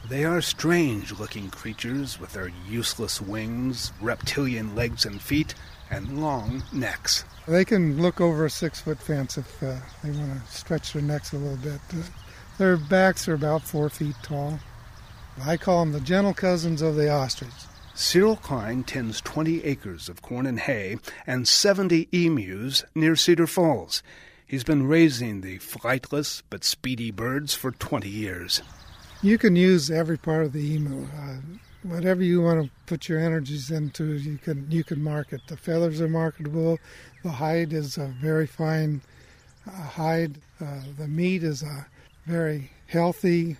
They are strange-looking creatures with their useless wings, reptilian legs and feet, and long necks. They can look over a 6-foot fence if they want to stretch their necks a little bit. Their backs are about 4 feet tall. I call them the gentle cousins of the ostrich. Cyril Klein tends 20 acres of corn and hay and 70 emus near Cedar Falls. He's been raising the flightless but speedy birds for 20 years. You can use every part of the emu. Whatever you want to put your energies into, you can market. The feathers are marketable. The hide is a very fine hide. The meat is a very healthy,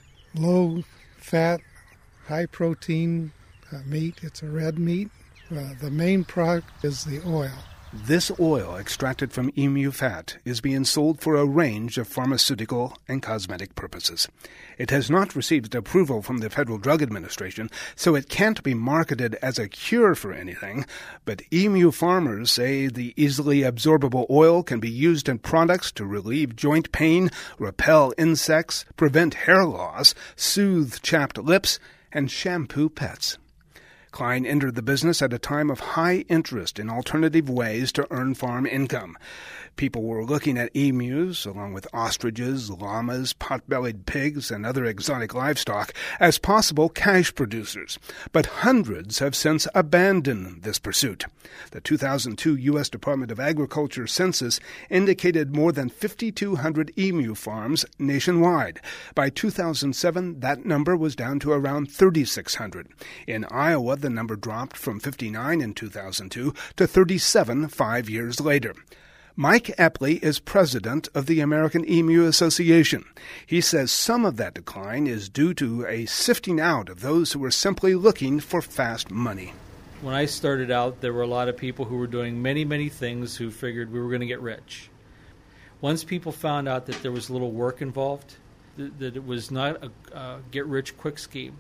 low-fat, high-protein meat. It's a red meat. The main product is the oil. This oil extracted from emu fat is being sold for a range of pharmaceutical and cosmetic purposes. It has not received approval from the Federal Drug Administration, so it can't be marketed as a cure for anything, but emu farmers say the easily absorbable oil can be used in products to relieve joint pain, repel insects, prevent hair loss, soothe chapped lips, and shampoo pets. Klein entered the business at a time of high interest in alternative ways to earn farm income. People were looking at emus, along with ostriches, llamas, pot-bellied pigs, and other exotic livestock, as possible cash producers. But hundreds have since abandoned this pursuit. The 2002 U.S. Department of Agriculture census indicated more than 5,200 emu farms nationwide. By 2007, that number was down to around 3,600. In Iowa, the number dropped from 59 in 2002 to 37 5 years later. Mike Epley is president of the American Emu Association. He says some of that decline is due to a sifting out of those who were simply looking for fast money. When I started out, there were a lot of people who were doing many, many things who figured we were going to get rich. Once people found out that there was a little work involved, that it was not a get-rich-quick scheme,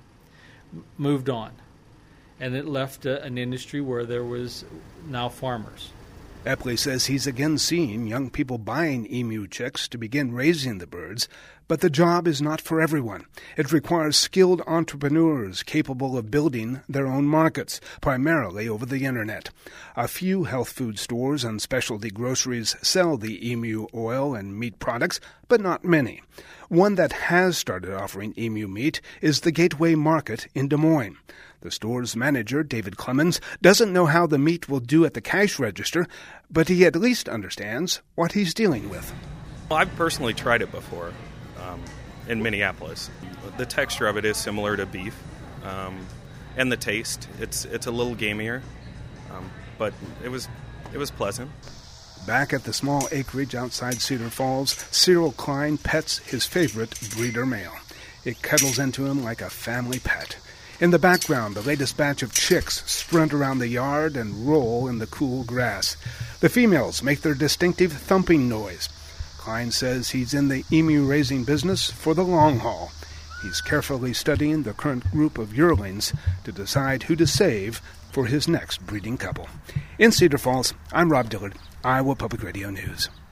moved on. And it left an industry where there was now farmers. Epley says he's again seeing young people buying emu chicks to begin raising the birds, but the job is not for everyone. It requires skilled entrepreneurs capable of building their own markets, primarily over the Internet. A few health food stores and specialty groceries sell the emu oil and meat products, but not many. One that has started offering emu meat is the Gateway Market in Des Moines. The store's manager, David Clemens, doesn't know how the meat will do at the cash register, but he at least understands what he's dealing with. Well, I've personally tried it before in Minneapolis. The texture of it is similar to beef, and the taste, it's a little gamier, but it was pleasant. Back at the small acreage outside Cedar Falls, Cyril Klein pets his favorite breeder male. It cuddles into him like a family pet. In the background, the latest batch of chicks sprint around the yard and roll in the cool grass. The females make their distinctive thumping noise. Klein says he's in the emu-raising business for the long haul. He's carefully studying the current group of yearlings to decide who to save for his next breeding couple. In Cedar Falls, I'm Rob Dillard, Iowa Public Radio News.